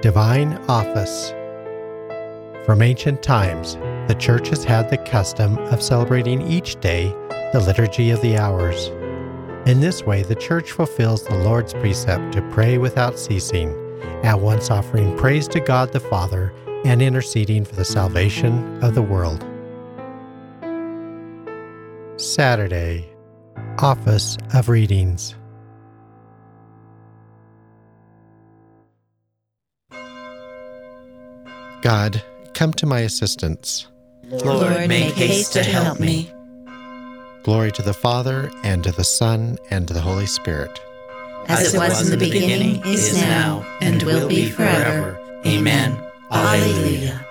Divine Office. From ancient times, the Church has had the custom of celebrating each day the Liturgy of the Hours. In this way, the Church fulfills the Lord's precept to pray without ceasing, at once offering praise to God the Father and interceding for the salvation of the world. Saturday, Office of Readings. God, come to my assistance. Lord, make haste to help me. Glory to the Father, and to the Son, and to the Holy Spirit. As it was in the beginning, is now, and will be forever. Amen. Alleluia.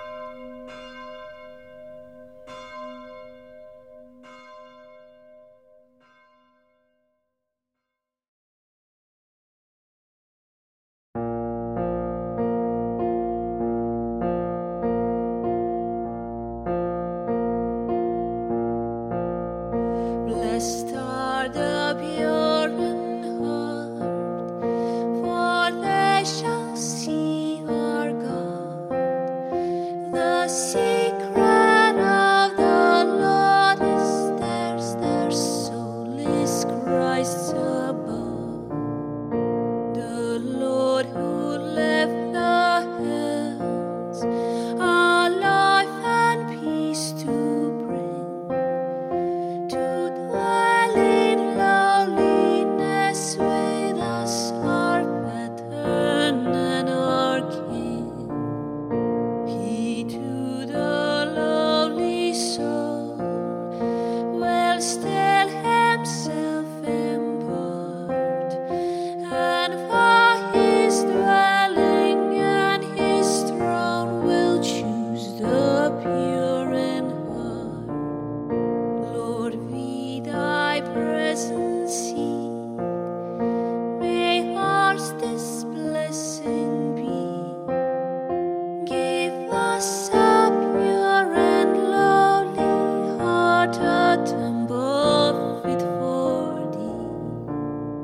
Blessed are the pure in heart, for they shall see our God. The secret of the Lord is theirs, their soul is Christ's above. The Lord who left the heavens, our life and peace to bring, to dwell in lowliness with us, our pattern and our King. He to the lowly soul will still himself impart, and for his dwelling and his throne will choose the pure in heart. Lord, we thy presence seek. May ours this blessing be. Give us a pure and lowly heart, a temple fit for thee.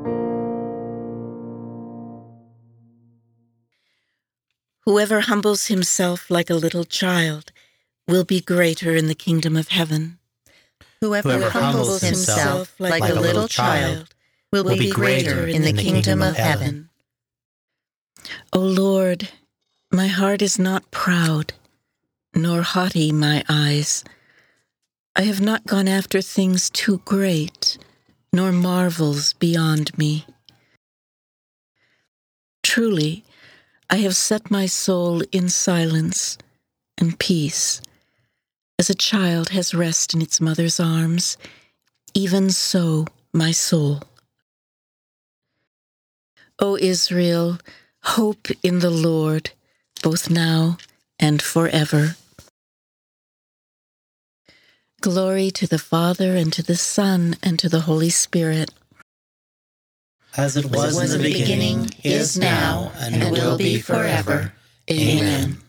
Whoever humbles himself like a little child will be greater in the kingdom of heaven. Whoever humbles himself like a little child will be greater in the kingdom of heaven. O Lord, my heart is not proud, nor haughty my eyes. I have not gone after things too great, nor marvels beyond me. Truly, I have set my soul in silence and peace. As a child has rest in its mother's arms, even so my soul. O Israel, hope in the Lord, both now and forever. Glory to the Father, and to the Son, and to the Holy Spirit. As it was in the beginning, is now, and will be forever. Amen.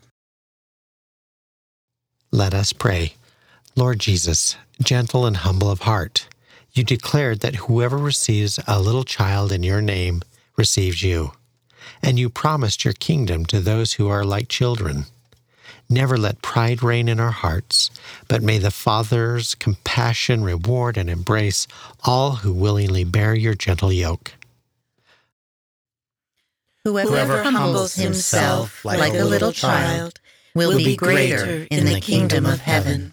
Let us pray. Lord Jesus, gentle and humble of heart, you declared that whoever receives a little child in your name receives you, and you promised your kingdom to those who are like children. Never let pride reign in our hearts, but may the Father's compassion reward and embrace all who willingly bear your gentle yoke. Whoever humbles himself like a little child will be greater in the kingdom of heaven.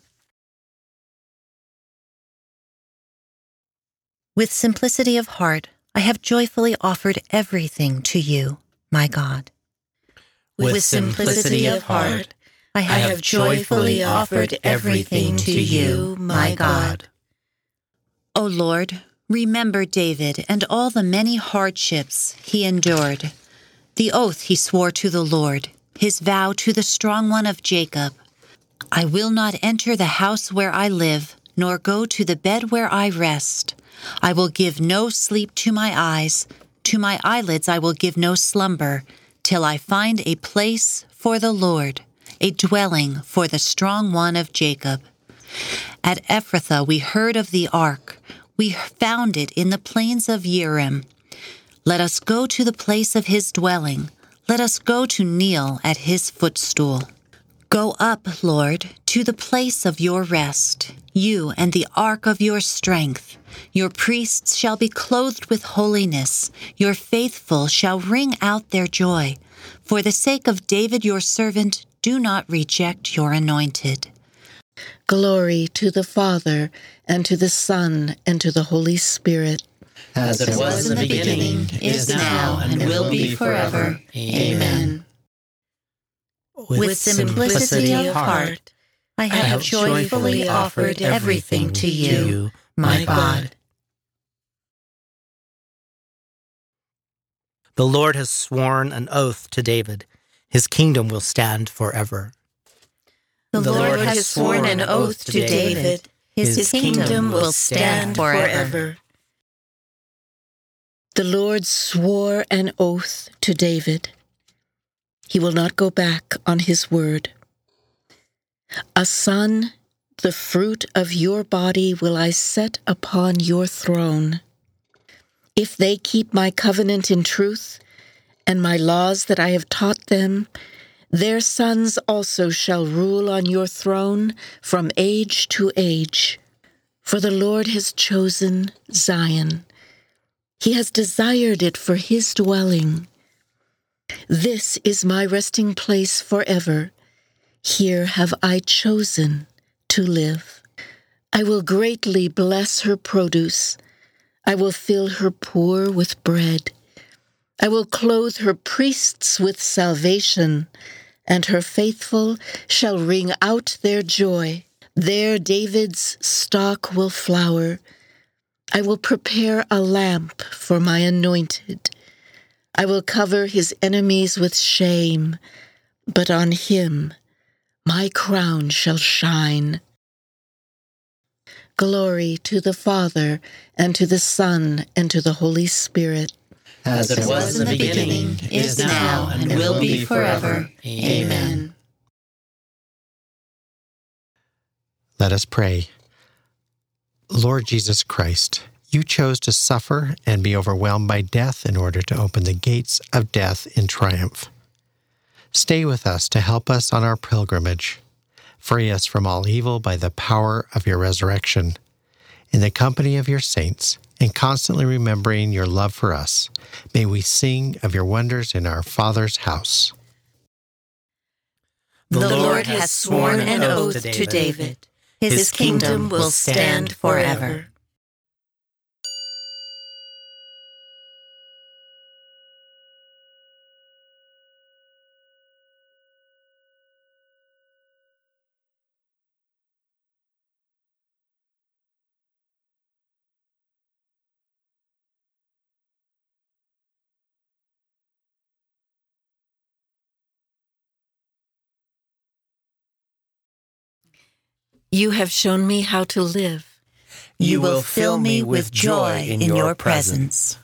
With simplicity of heart, I have joyfully offered everything to you, my God. With simplicity of heart, I have joyfully offered everything to you, my God. O Lord, remember David and all the many hardships he endured, the oath he swore to the Lord, his vow to the strong one of Jacob. I will not enter the house where I live, nor go to the bed where I rest. I will give no sleep to my eyes, to my eyelids I will give no slumber, till I find a place for the Lord, a dwelling for the strong one of Jacob. At Ephrathah we heard of the ark. We found it in the plains of Urim. Let us go to the place of his dwelling. Let us go to kneel at his footstool. Go up, Lord, to the place of your rest, you and the ark of your strength. Your priests shall be clothed with holiness. Your faithful shall ring out their joy. For the sake of David your servant, do not reject your anointed. Glory to the Father, and to the Son, and to the Holy Spirit. As it was in the beginning, is now, and will be forever. Amen. With simplicity of heart, I have joyfully offered everything to you, my God. The Lord has sworn an oath to David. His kingdom will stand forever. The Lord has sworn an oath to David. His kingdom will stand forever. The Lord swore an oath to David. He will not go back on his word. A son, the fruit of your body, will I set upon your throne. If they keep my covenant in truth, and my laws that I have taught them, their sons also shall rule on your throne from age to age. For the Lord has chosen Zion. He has desired it for his dwelling. This is my resting place forever. Here have I chosen to live. I will greatly bless her produce. I will fill her poor with bread. I will clothe her priests with salvation, and her faithful shall ring out their joy. There David's stock will flower. I will prepare a lamp for my anointed. I will cover his enemies with shame, but on him my crown shall shine. Glory to the Father, and to the Son, and to the Holy Spirit. As it was in the beginning, is now, and will be forever. Amen. Let us pray. Lord Jesus Christ, you chose to suffer and be overwhelmed by death in order to open the gates of death in triumph. Stay with us to help us on our pilgrimage. Free us from all evil by the power of your resurrection. In the company of your saints, and constantly remembering your love for us, may we sing of your wonders in our Father's house. The Lord has sworn an oath to David. His kingdom will stand forever. You have shown me how to live. You will fill me with joy in your presence.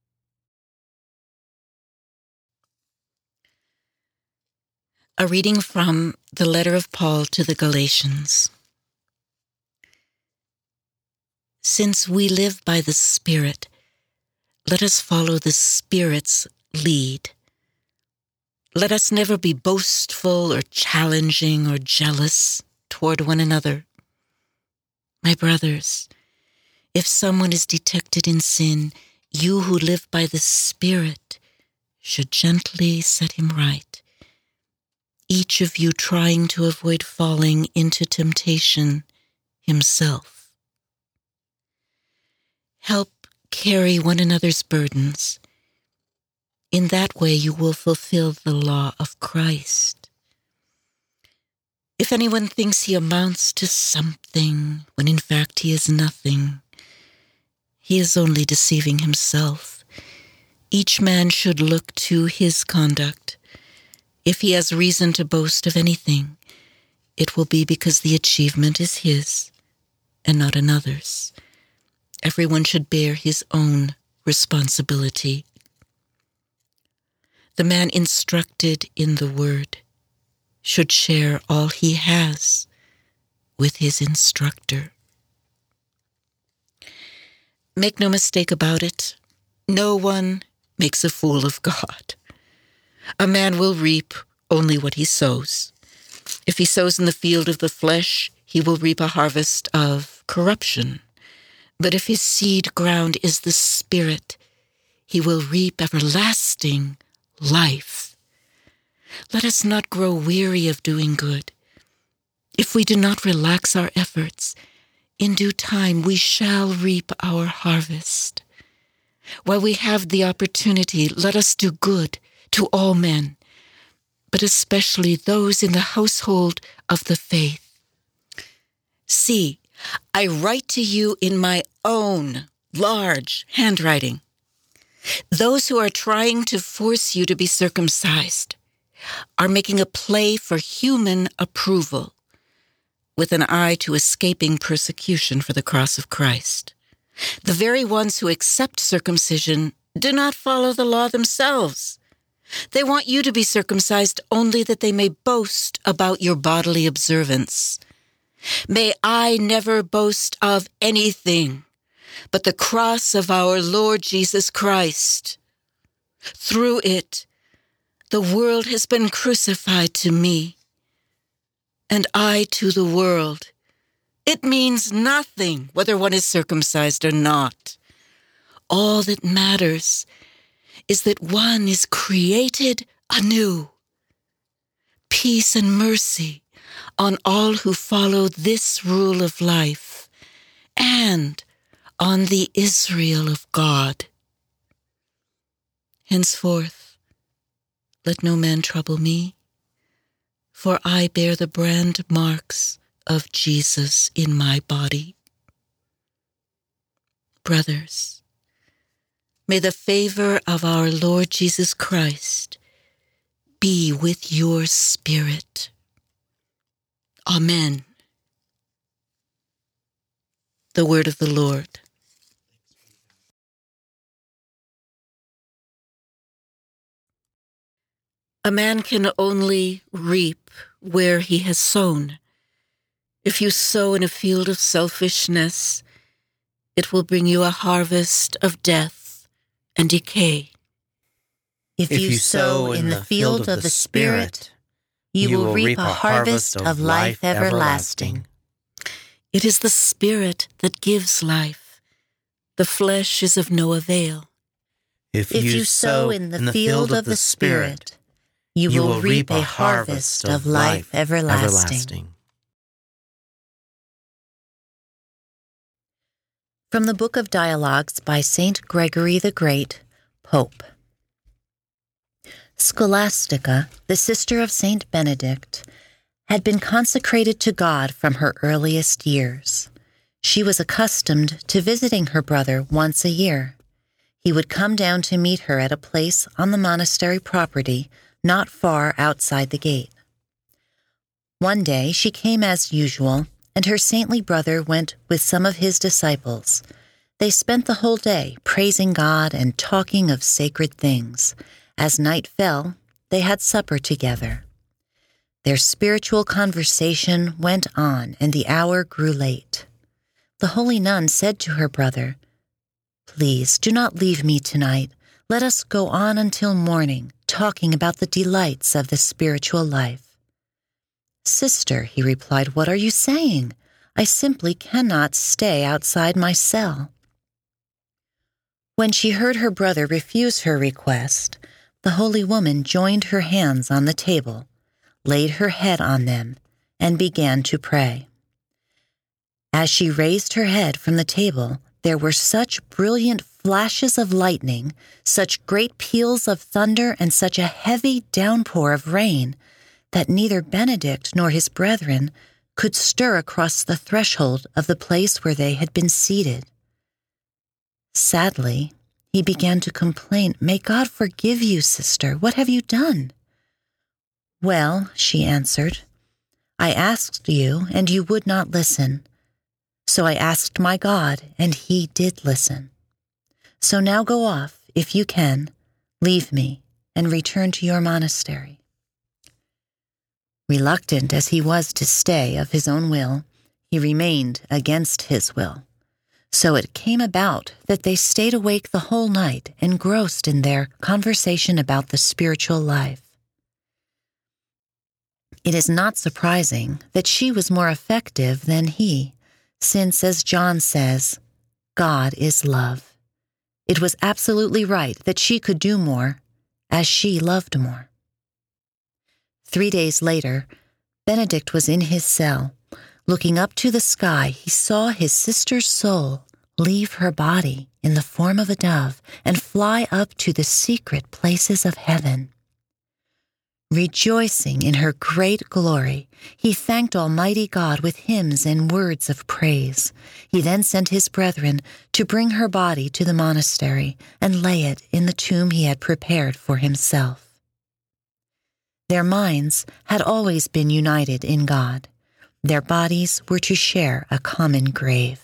A reading from the letter of Paul to the Galatians. Since we live by the Spirit, let us follow the Spirit's lead. Let us never be boastful or challenging or jealous toward one another. My brothers, if someone is detected in sin, you who live by the Spirit should gently set him right, each of you trying to avoid falling into temptation himself. Help carry one another's burdens. In that way you will fulfill the law of Christ. If anyone thinks he amounts to something when in fact he is nothing, he is only deceiving himself. Each man should look to his conduct. If he has reason to boast of anything, it will be because the achievement is his and not another's. Everyone should bear his own responsibility. The man instructed in the word should share all he has with his instructor. Make no mistake about it, no one makes a fool of God. A man will reap only what he sows. If he sows in the field of the flesh, he will reap a harvest of corruption. But if his seed ground is the Spirit, he will reap everlasting life. Let us not grow weary of doing good. If we do not relax our efforts, in due time we shall reap our harvest. While we have the opportunity, let us do good to all men, but especially those in the household of the faith. See, I write to you in my own large handwriting. Those who are trying to force you to be circumcised are making a play for human approval, with an eye to escaping persecution for the cross of Christ. The very ones who accept circumcision do not follow the law themselves. They want you to be circumcised only that they may boast about your bodily observance. May I never boast of anything but the cross of our Lord Jesus Christ. Through it, the world has been crucified to me, and I to the world. It means nothing whether one is circumcised or not. All that matters is that one is created anew. Peace and mercy on all who follow this rule of life, and on the Israel of God. Henceforth, let no man trouble me, for I bear the brand marks of Jesus in my body. Brothers, may the favor of our Lord Jesus Christ be with your spirit. Amen. The word of the Lord. A man can only reap where he has sown. If you sow in a field of selfishness, it will bring you a harvest of death and decay. If you sow in the field of the Spirit, you will reap a harvest of life everlasting. It is the Spirit that gives life. The flesh is of no avail. If you sow in the field of the Spirit, you will reap a harvest of life everlasting. From the Book of Dialogues by Saint Gregory the Great, Pope. Scholastica, the sister of Saint Benedict, had been consecrated to God from her earliest years. She was accustomed to visiting her brother once a year. He would come down to meet her at a place on the monastery property not far outside the gate. One day she came as usual, and her saintly brother went with some of his disciples. They spent the whole day praising God and talking of sacred things. As night fell, they had supper together. Their spiritual conversation went on, and the hour grew late. The holy nun said to her brother, "Please do not leave me tonight. Let us go on until morning, talking about the delights of the spiritual life." "Sister," he replied, "what are you saying? I simply cannot stay outside my cell." When she heard her brother refuse her request, the holy woman joined her hands on the table, laid her head on them, and began to pray. As she raised her head from the table, there were such brilliant flashes of lightning, such great peals of thunder, and such a heavy downpour of rain that neither Benedict nor his brethren could stir across the threshold of the place where they had been seated. Sadly, he began to complain, "May God forgive you, sister. What have you done?" "Well," she answered, "I asked you, and you would not listen. So I asked my God, and he did listen. So now go off, if you can, leave me, and return to your monastery." Reluctant as he was to stay of his own will, he remained against his will. So it came about that they stayed awake the whole night, engrossed in their conversation about the spiritual life. It is not surprising that she was more effective than he, since, as John says, God is love. It was absolutely right that she could do more, as she loved more. 3 days later, Benedict was in his cell. Looking up to the sky, he saw his sister's soul leave her body in the form of a dove and fly up to the secret places of heaven. Rejoicing in her great glory, he thanked Almighty God with hymns and words of praise. He then sent his brethren to bring her body to the monastery and lay it in the tomb he had prepared for himself. Their minds had always been united in God. Their bodies were to share a common grave.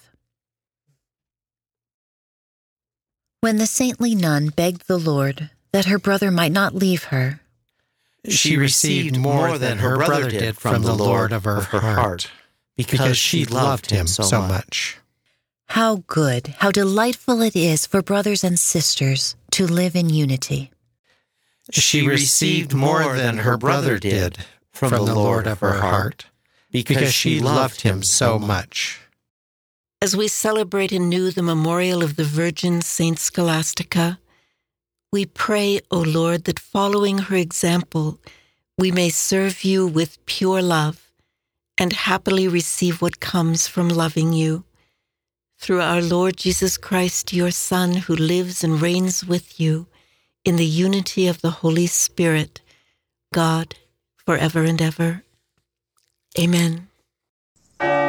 When the saintly nun begged the Lord that her brother might not leave her, she received more than her brother did from the Lord of her heart, because she loved him so much. How good, how delightful it is for brothers and sisters to live in unity. She received more than her brother did from the Lord of her heart, because she loved him so much. As we celebrate anew the memorial of the Virgin Saint Scholastica, we pray, O Lord, that following her example, we may serve you with pure love and happily receive what comes from loving you. Through our Lord Jesus Christ, your Son, who lives and reigns with you in the unity of the Holy Spirit, God, forever and ever. Amen.